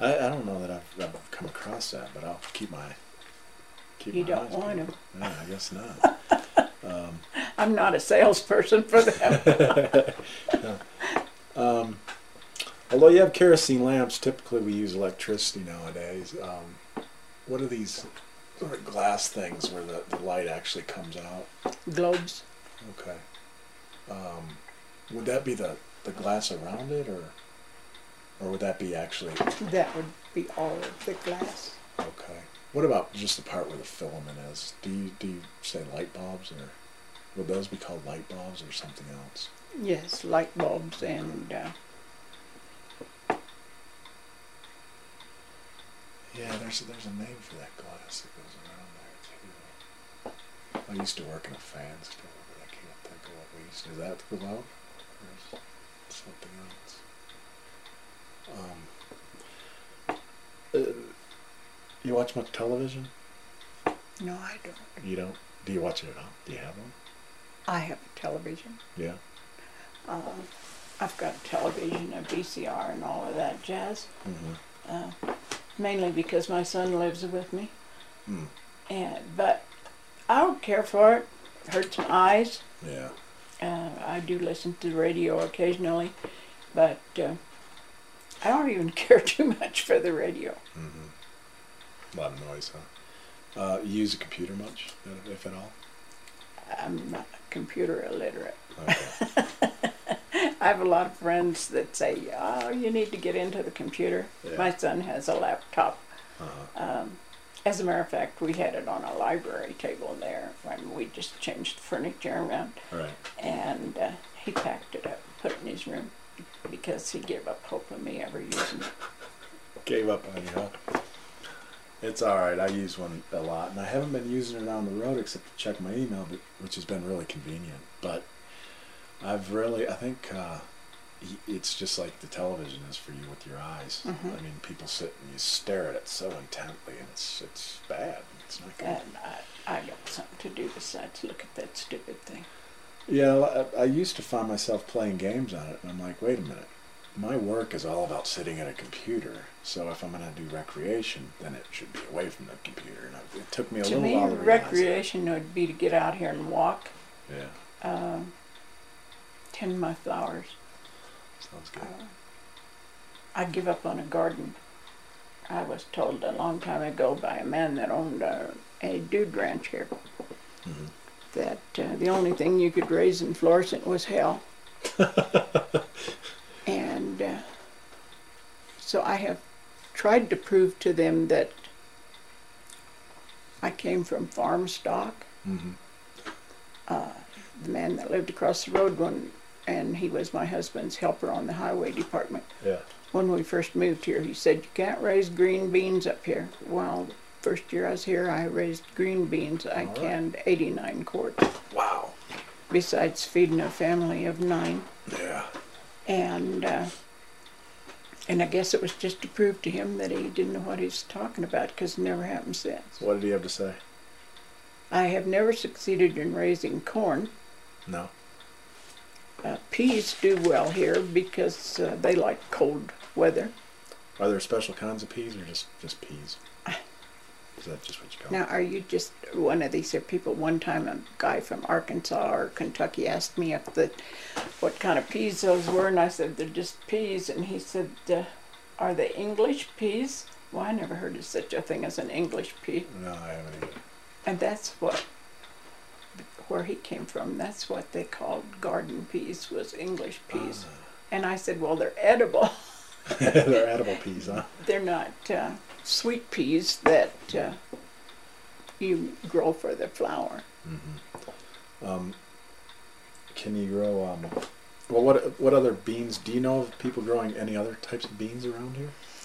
I don't know that I've come across that, but I'll keep my You don't eyes want peeled. them. No, I guess not. I'm not a salesperson for them. Although you have kerosene lamps, typically we use electricity nowadays. What are these sort of glass things where the light actually comes out? Globes. Okay. Would that be the glass around it, or would that be actually? That would be all of the glass. Okay. What about just the part where the filament is? Do you say light bulbs, or would those be called light bulbs or something else? Yes, light bulbs and Yeah, there's a name for that glass that goes around there too. I used to work in a fan store, but I can't think of what we used to. Is that the glove? Or is something else? You watch much television? no, I don't. You don't? Do you watch it at all? Do you have one? I have a television. Yeah. I've got a television, a VCR, and all of that jazz. Mm-hmm. Mainly because my son lives with me. Mm. But I don't care for it. It hurts my eyes. Yeah. I do listen to the radio occasionally, but I don't even care too much for the radio. Mm-hmm. A lot of noise, huh? You use a computer much, if at all? I'm not computer illiterate. Okay. I have a lot of friends that say, oh, you need to get into the computer. Yeah. My son has a laptop. Uh-huh. As a matter of fact, we had it on a library table there when we just changed the furniture around. Right. And he packed it up, put it in his room, because he gave up hope of me ever using it. Gave up on you, huh? It's alright, I use one a lot, and I haven't been using it on the road except to check my email, which has been really convenient. But I think it's just like the television is for you with your eyes. Mm-hmm. I mean, people sit and you stare at it so intently, and it's bad. It's not good. And I got something to do besides look at that stupid thing. Yeah, I used to find myself playing games on it, and I'm like, wait a minute. My work is all about sitting at a computer, so if I'm going to do recreation, then it should be away from the computer. And it took me a little while to realize recreation would be to get out here and walk, Yeah, tend my flowers. sounds good. I give up on a garden. I was told a long time ago by a man that owned a dude ranch here Mm-hmm. that the only thing you could raise in Florissant was hell. And so I have tried to prove to them that I came from farm stock. Mm-hmm. The man that lived across the road and he was my husband's helper on the highway department. Yeah. When we first moved here, he said, you can't raise green beans up here. Well, the first year I was here, I raised green beans. I canned 89 quarts. Wow. Besides feeding a family of 9. Yeah. And I guess it was just to prove to him that he didn't know what he was talking about, because it never happened since. What did he have to say? I have never succeeded in raising corn. No. Peas do well here because they like cold weather. Are there special kinds of peas or just peas? Is that just what you call Now, are you just one of these people? One time a guy from Arkansas or Kentucky asked me what kind of peas those were, and I said, they're just peas. And he said, are they English peas? Well, I never heard of such a thing as an English pea. No, I haven't either. And that's where he came from. That's what they called garden peas, was English peas. And I said, well, they're edible. They're edible peas, huh? They're not sweet peas that you grow for the flour. Mm-hmm. Can you grow, well, what other beans, do you know of people growing any other types of beans around here?